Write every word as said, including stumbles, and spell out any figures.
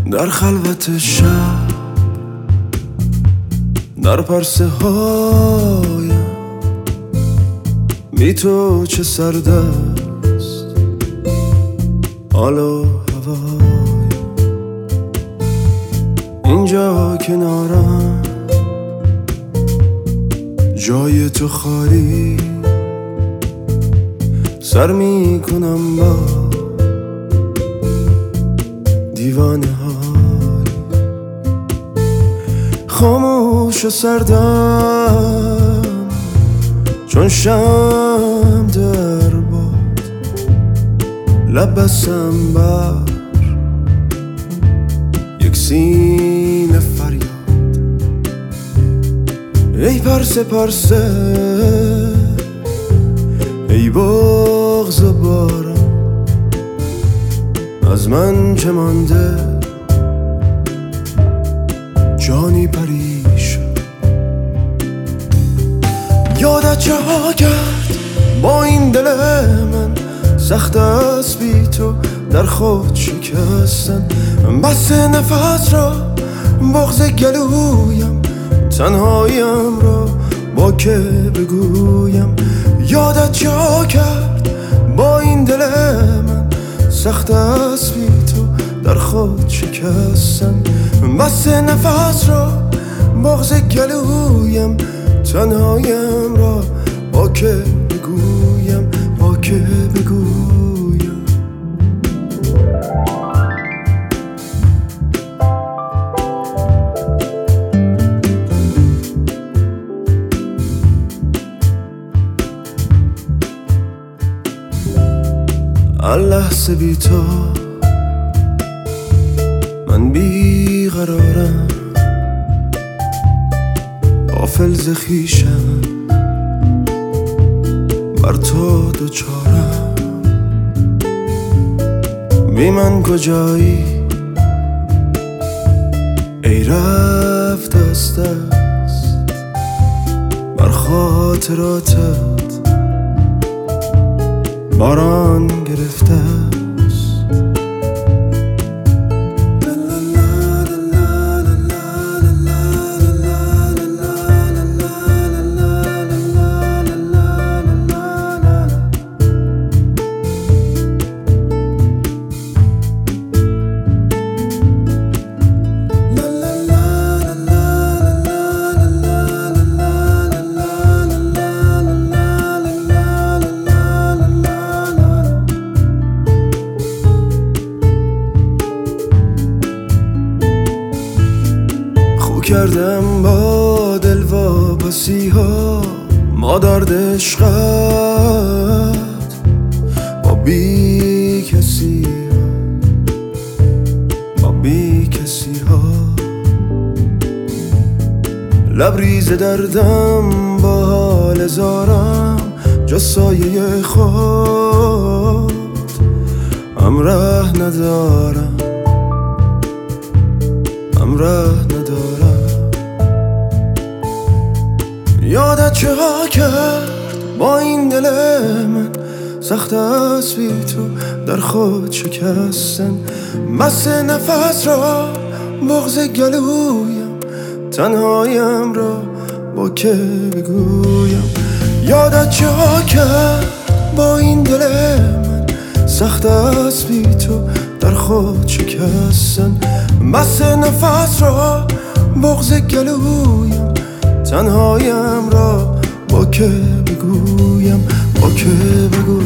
در خلوت شب، در پرسه هایم بی تو چه سرد است حال و هوایم. اینجا کنارم جای تو خالی، سر می کنم با دیوانه های خاموش و سردم چون شم در باد. لب بستم بر یک سینه فریاد، ای پرسه پرسه ای بغض بارم، از من چه مانده جانی پریشان. یادت چه ها کرد با این دل من، سخت است بی تو در خود شکستن. بس نفس را بغض گلویم، تنهایم را با که بگویم. یادت چه ها کرد با این دل من، سخت است بی تو در خود شکستن. بس نفس را بغض گلویم، تنهایم را با که بگویم، با که بگویم. لحظه بی تو من بی قرارم، غافل ز خویشم بر تو دوچارم. بی من کجایی ای رفت از دست، بر خاطراتت باران گرفته است. کردم با دل واپسی ها، ما درد عشقت با بی کسی ها، با بی کسی ها. لبریز دردم با حال زارم، جز سایه خود همراه ندارم، همراه ندارم. یادت چه ها کرد با این دل من، سخت است بی تو در خود شکستن. بس نفس را بغض گلویم، تنهایم را با که بگویم. یادت چه ها کرد با این دل من، سخت است بی تو در خود شکستن. بس نفس را بغض گلویم، تنهایم را با که بگویم، با که بگویم.